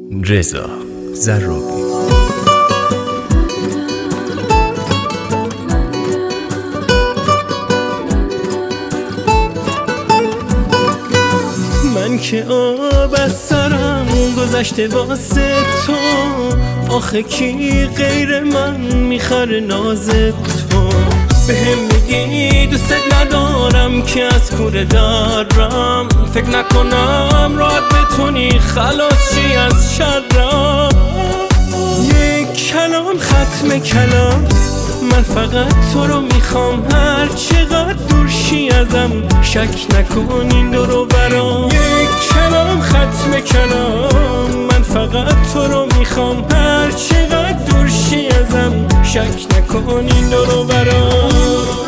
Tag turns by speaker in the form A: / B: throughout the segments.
A: رضا ضرابی.
B: من که آب از سرم گذشته واسه تو، آخه کی غیر من میخره ناز تو؟ بهم میگی دوست ندارم که از کوره دارم، فکر نکنم راحت بتونی خلاص چی از شرم. یک کلام ختم کلام، من فقط تو رو میخوام، هر چقدر دور شی ازم شک نکن این دور و برام. یک کلام ختم کلام، من فقط تو رو میخوام، هر چقدر دور شی ازم شک نکن این دور و برام.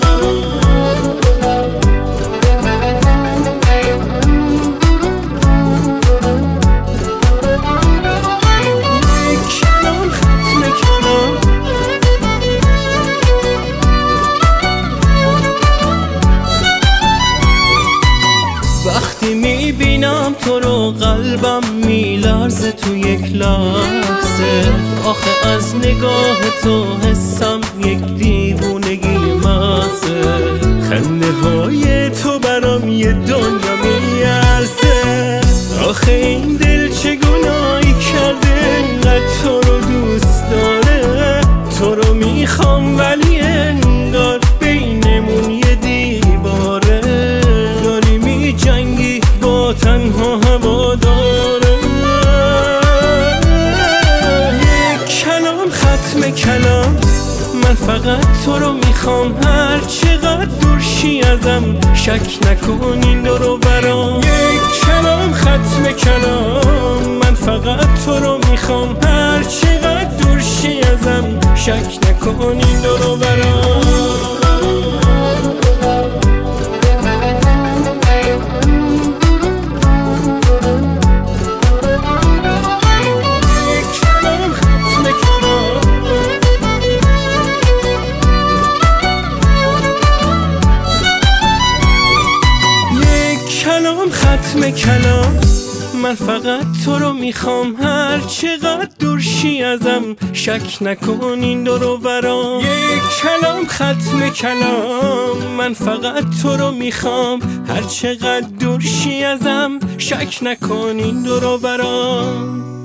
B: وقتی میبینم تو رو قلبم میلرزه تو یک لحظه، آخه از نگاه تو حسم یک دیوونگی محضه. خنده های تو برام یه دنیا میارزه، آخه این دل چه گناهی کرده اینقدر تو رو دوست داره. تو رو میخوام ولی انگار بینمون یه دیواره، داری میجنگی با تنها هوا داره. یک کلام ختم کلام، من فقط تو رو میخوام، هر چقدر دور شی ازم شک نکن این دور و برام. یک کلام ختم کلام، من فقط تو رو میخوام، هر چقدر دور شی ازم شک نکن این دور و برام. ختم کلام، من فقط تو رو میخوام، هر چقدر دور شی ازم شک نکن این دور و برام. یک کلام ختم کلام، من فقط تو رو میخوام، هر چقدر دور شی ازم شک نکن این دور و برام.